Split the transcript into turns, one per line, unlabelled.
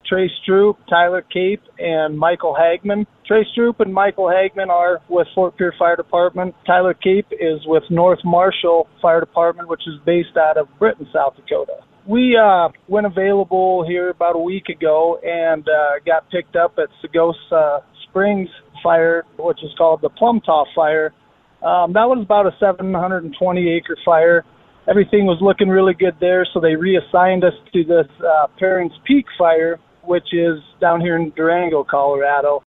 Trey Stroop, Tyler Cape, and Michael Hagman. Trey Stroop and Michael Hagman are with Fort Pierre Fire Department. Tyler Cape is with North Marshall Fire Department, which is based out of Britton, South Dakota. We went available here about a week ago and got picked up at Segosa Springs Fire, which is called the Plumtaw Fire. That was about a 720-acre fire. Everything was looking really good there, so they reassigned us to this Perrings Peak Fire, which is down here in Durango, Colorado.